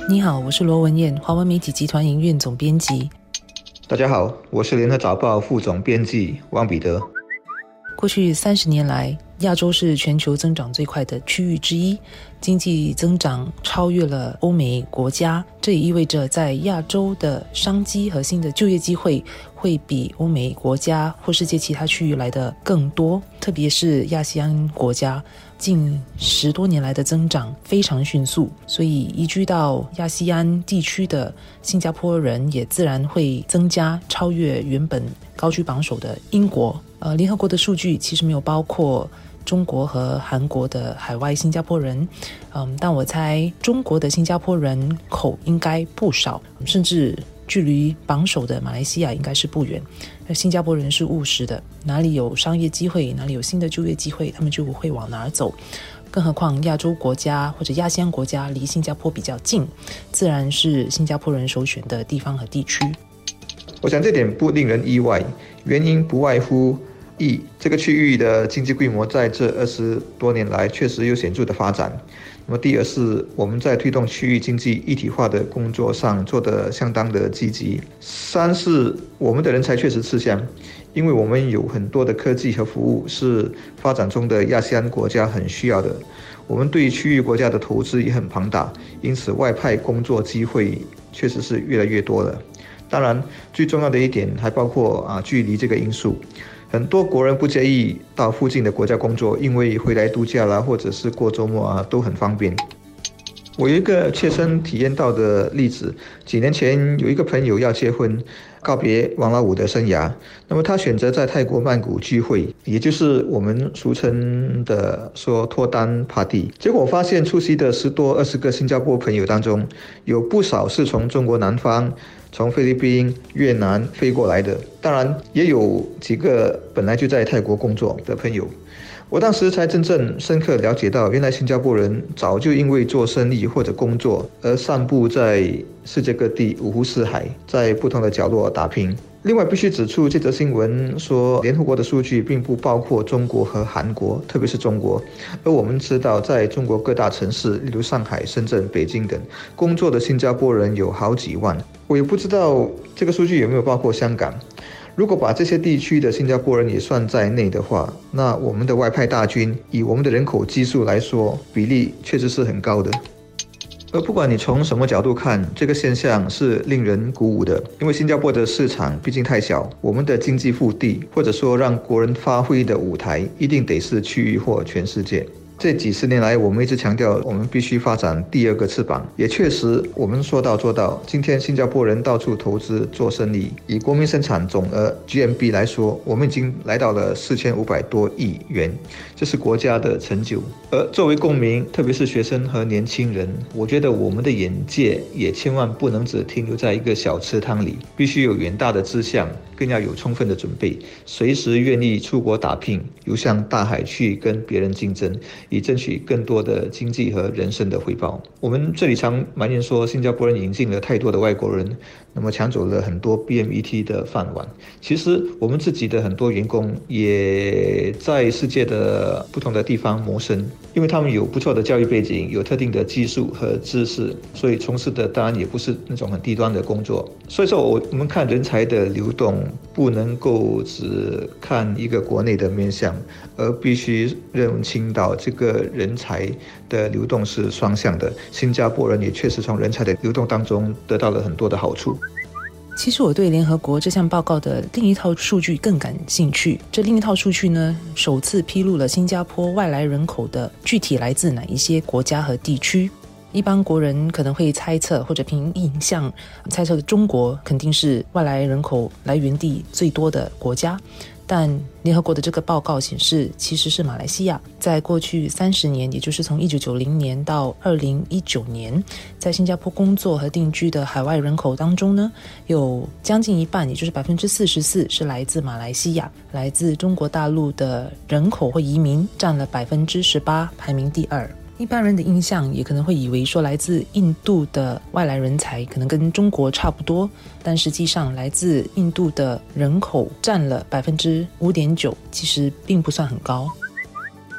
你好，我是罗文燕，华文媒体集团营运总编辑。 大家好，我是联合早报副总编辑汪彼得。 过去30年来，亚洲是全球增长最快的区域之一，经济增长超越了欧美国家，这也意味着在亚洲的商机和新的就业机会会比欧美国家或世界其他区域来的更多，特别是亚细安国家近10多年来的增长非常迅速，所以移居到亚细安地区的新加坡人也自然会增加，超越原本高居榜首的英国。联合国的数据其实没有包括中国和韩国的海外新加坡人，但我猜中国的新加坡人口应该不少，甚至距离榜首的马来西亚应该是不远。新加坡人是务实的，哪里有商业机会，哪里有新的就业机会，他们就会往哪儿走。更何况亚洲国家或者亚细安国家离新加坡比较近，自然是新加坡人首选的地方和地区。 我想这点不令人意外，原因不外乎这个区域的经济规模在这20多年来确实有显著的发展。那么第二是我们在推动区域经济一体化的工作上做得相当的积极。三是我们的人才确实吃香，因为我们有很多的科技和服务是发展中的亚细安国家很需要的。我们对区域国家的投资也很庞大，因此外派工作机会确实是越来越多了。当然，最重要的一点还包括距离这个因素。很多国人不介意到附近的国家工作，因为回来度假啦，或者是过周末都很方便。我有一个切身体验到的例子，几年前有一个朋友要结婚，告别王老五的生涯，那么他选择在泰国曼谷聚会，也就是我们俗称的说脱单 party。结果我发现出席的10多20个新加坡朋友当中，有不少是从中国南方、从菲律宾、越南飞过来的，当然也有几个本来就在泰国工作的朋友。我当时才真正深刻了解到，原来新加坡人早就因为做生意或者工作而散布在世界各地五湖四海，在不同的角落打拼。另外必须指出，这则新闻说联合国的数据并不包括中国和韩国，特别是中国。而我们知道，在中国各大城市，例如上海、深圳、北京等，工作的新加坡人有好几万。我也不知道这个数据有没有包括香港。如果把这些地区的新加坡人也算在内的话，那我们的外派大军以我们的人口基数来说，比例确实是很高的。而不管你从什么角度看，这个现象是令人鼓舞的，因为新加坡的市场毕竟太小，我们的经济腹地或者说让国人发挥的舞台，一定得是区域或全世界。这几十年来，我们一直强调我们必须发展第二个翅膀，也确实我们说到做到。今天新加坡人到处投资做生意，以国民生产总额 GMB 来说，我们已经来到了4500多亿元，这是国家的成就。而作为公民，特别是学生和年轻人，我觉得我们的眼界也千万不能只停留在一个小池塘里，必须有远大的志向，更要有充分的准备，随时愿意出国打拼，游向大海去跟别人竞争，以争取更多的经济和人生的回报。我们这里常埋怨说新加坡人引进了太多的外国人，那么抢走了很多 BMET 的饭碗。其实我们自己的很多员工也在世界的不同的地方谋生，因为他们有不错的教育背景，有特定的技术和知识，所以从事的当然也不是那种很低端的工作。所以说我们看人才的流动，不能够只看一个国内的面向，而必须认清到这个人才的流动是双向的。新加坡人也确实从人才的流动当中得到了很多的好处。 其实我对联合国这项报告的另一套数据更感兴趣。这另一套数据呢，首次披露了新加坡外来人口的具体来自哪一些国家和地区。一般国人可能会猜测或者凭印象猜测中国肯定是外来人口来源地最多的国家，但联合国的这个报告显示其实是马来西亚。在过去30年，也就是从1990年到2019年，在新加坡工作和定居的海外人口当中呢，有将近一半，也就是44%是来自马来西亚。来自中国大陆的人口或移民占了18%，排名第2。一般人的印象也可能会以为说来自印度的外来人才可能跟中国差不多，但实际上来自印度的人口占了5.9%，其实并不算很高。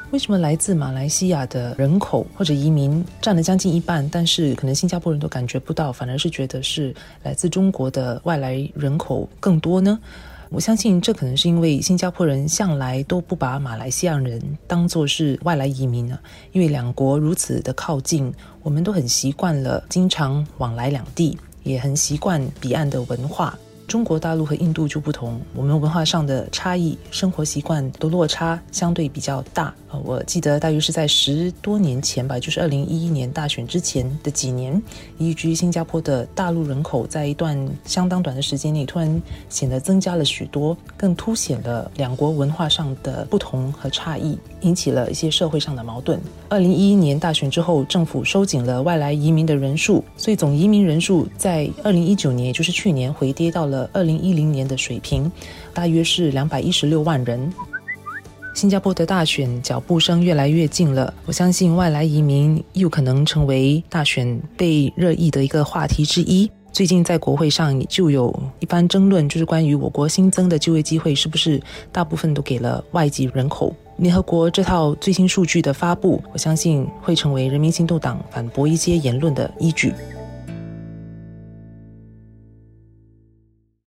为什么来自马来西亚的人口或者移民占了将近一半，但是可能新加坡人都感觉不到，反而是觉得是来自中国的外来人口更多呢？我相信这可能是因为新加坡人向来都不把马来西亚人当作是外来移民因为两国如此的靠近，我们都很习惯了经常往来两地，也很习惯彼岸的文化。中国大陆和印度就不同，我们文化上的差异、生活习惯的落差相对比较大。我记得大约是在10多年前吧，就是2011年大选之前的几年，移居新加坡的大陆人口在一段相当短的时间内突然显得增加了许多，更凸显了两国文化上的不同和差异，引起了一些社会上的矛盾。2011年大选之后，政府收紧了外来移民的人数，所以总移民人数在2019年，也就是去年回跌到了2010年的水平，大约是216万人。新加坡的大选脚步声越来越近了，我相信外来移民又可能成为大选被热议的一个话题之一。最近在国会上就有一番争论，就是关于我国新增的就业机会是不是大部分都给了外籍人口。联合国这套最新数据的发布，我相信会成为人民行动党反驳一些言论的依据。